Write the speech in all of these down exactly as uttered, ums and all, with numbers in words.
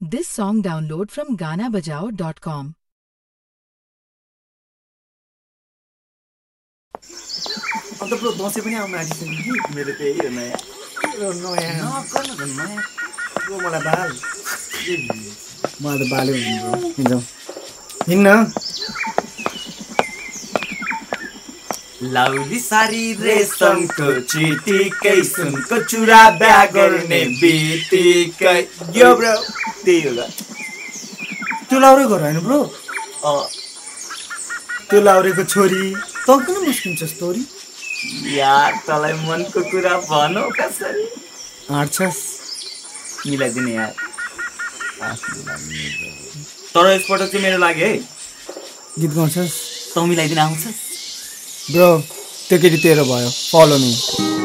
This song download from gana bajao dot com. अन्त bro Dashain पनि आउन आँटिसक्यो कि मेरो त्यही हो नयाँ नयाँ नगर्नु त नयाँ ब्रो मलाई बाल मलाई त बाल्यो भने ब्रो हिँड्छौँ हिँड्न लाउली सारी रेशमको चिटिकै सुनको चुरा बिहा गर्ने बित्तिकै यो ब्रो त्यही होला त्यो लाउरे घर होइन ब्रो त्यो लाउरेको छोरी त किन मुस्किन्छस् तोरी यार तँलाई मनको कुरा भनौ कसरी आँट्छस् मिलाइदिने यार तर यसपटक चाहिँ मेरो लागि है गीत गाउँछस् तँ मिलाइदिन आउँछस् ब्रो त्यो केटी तेरो भयो फलो मी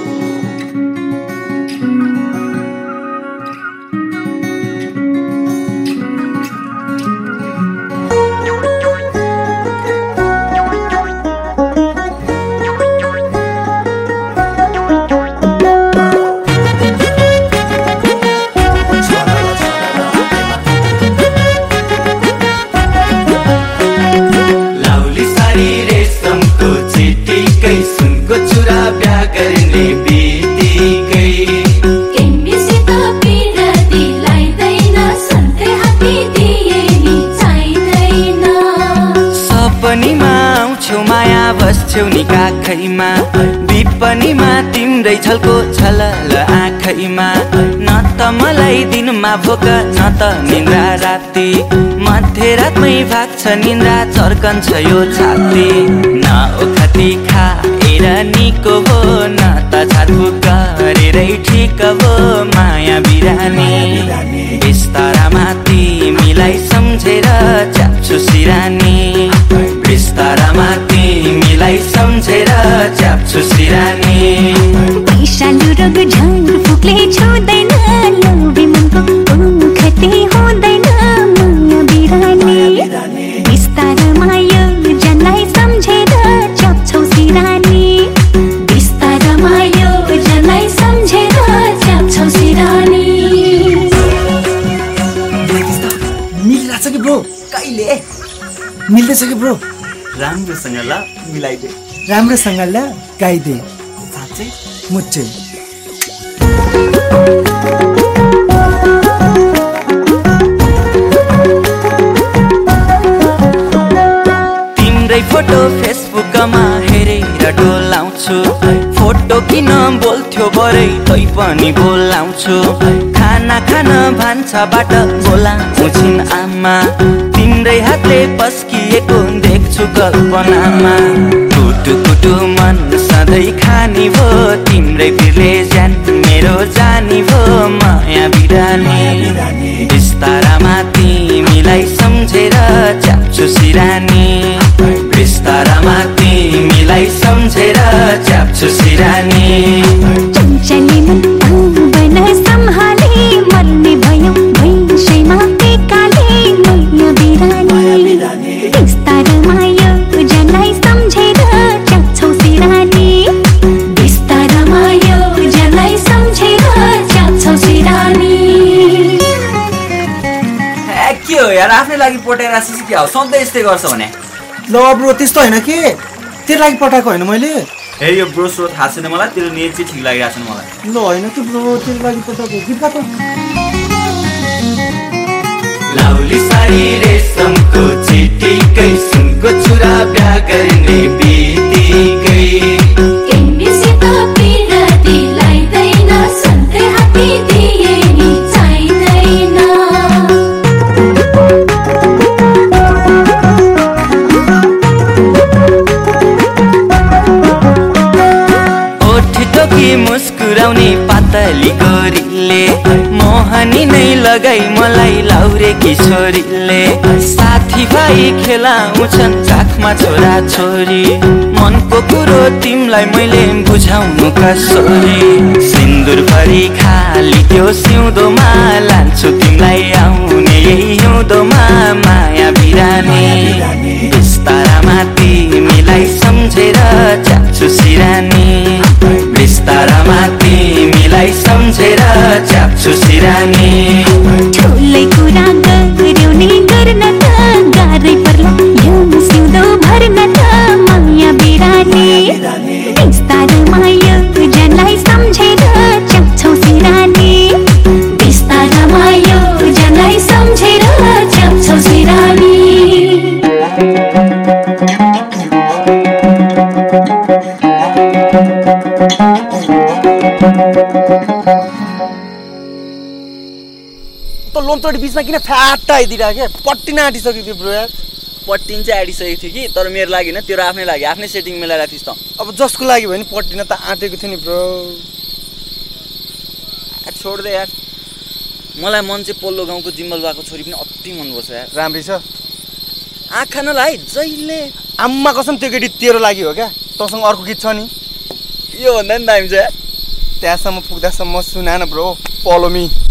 आँखैमा विपनीमा तिम्रै छलको छलल आँखैमा न त मलाई दिनमा भोक न त निन्द्रा राति मध्यरातमै भाग्छ निन्द्रा चर्कन्छ यो छाती न ओखती खाएर निको हो न त छातफुक गरेरै ठिक हो माया बिरानी बिस्तारामा तिमीलाई सम्झेर च्याप्छु सिरानी बिस्तारामा तिमीलाई सम्झेर च्याप्छु सिरानी पैसालु रग झन् फुक्ले छुँदैन लौबे मनको ओखते हुँदैन माया बिरानी बिस्तारामा यो जनलाई सम्झेर च्याप्छौ सिरानी बिस्तारामा यो जनलाई सम्झेर च्याप्छौ सिरानी मिलिरहेछ कि ब्रो कहिले मिल्दैछ कि ब्रो राम्रोसँग ल मिलाइदे राम्रोसँग ल गाइदे साँच्चै मुच्चै तिम्रै फोटो फेसबुकमा हेरेर डोलाउँछु फोटो किन बोल्थ्यो बरै तै पनि बोलाउँछु खाना खान भान्साबाट बोलाउँछिन् आमा तिम्रै हातले पस्किएको देख्छु कल्पनामा कुटु कुटु मन सधैँ खानी भो तिम्रै बिरले ज्यान मेरो जानी भो माया बिरानी बिस्तारामा तिमीलाई सम्झेर च्याप्छु सिरानी बिस्तारामा तिमीलाई सम्झेर च्याप्छु सिरानी चञ्चली मन बन सम्हाले मर्ने भयो भैँसैमा टेकाले माया बिरानी बिस्तारामा यो जनलाई सम्झेर च्याप्छौ सिरानी बिस्तारामा यो जनलाई सम्झेर च्याप्छौ सिरानी के हो यार आफ्नै लागि पटाएर आएपछि के हो सधैँ यस्तै गर्छ भने ल ब्रो त्यस्तो होइन के तेरो लागि पठाएको होइन मैले हे यो ब्रो सो थाहा छैन मलाई तेरो नेट चाहिँ ठिक लागिरहेको छ मलाई ल होइन कि ब्रो तेरो लागि पठाएको गीत गाएको लाउली सारी रेशमको चिटिकै सुनको चुरा बिहा गर्ने बित्तिकै तिमीसित पिरती लाइदैन सधैँ हाती दिए नि चाहिँदैन टोकी मुस्कुराउने पातली गोरीले मोहनी नै लगाई मलाई लाउरे किशोरीले साथी भाइ खेलाउँछन् काखमा छोरा छोरी मनको कुरो तिमीलाई मैले बुझाउनु कसरी सिन्दुर भरि खाली त्यो सिउँदोमा लान्छु तिमीलाई आउने यही हिउँदोमा माया बिरानी बिस्तारामा तिमीलाई सम्झेर च्याप्छु सिरानी बिस्तारामा तिमीलाई सम्झेर च्याप्छु सिरानी ठुलै कुरा त लोमचोडी बिचमा किन फ्याट्टा आइदिरहेको क्या पट्टी नै आँटिसक्यो त्यो ब्रो यार पट्टिन चाहिँ आँटिसकेको थियो कि तर मेरो लागि होइन तेरो आफ्नै लागि आफ्नै सेटिङ मिलाएर थिइस् त अब जसको लागि भयो नि पट्टिन त आँटेको थियो नि ब्रो छोड दे यार मलाई मन चाहिँ पल्लो गाउँको जिम्बल बाको छोरी पनि अति मनपर्छ यार राम्रै छ आँखा नलाइ जहिले आम्मा कसम त्यो केटी तेरो लागि हो क्या तँसँग अर्को गीत छ नि यो भन्दा नि दामी छ यार त्यहाँसम्म पुग्दासम्म सुना न ब्रो फलो मी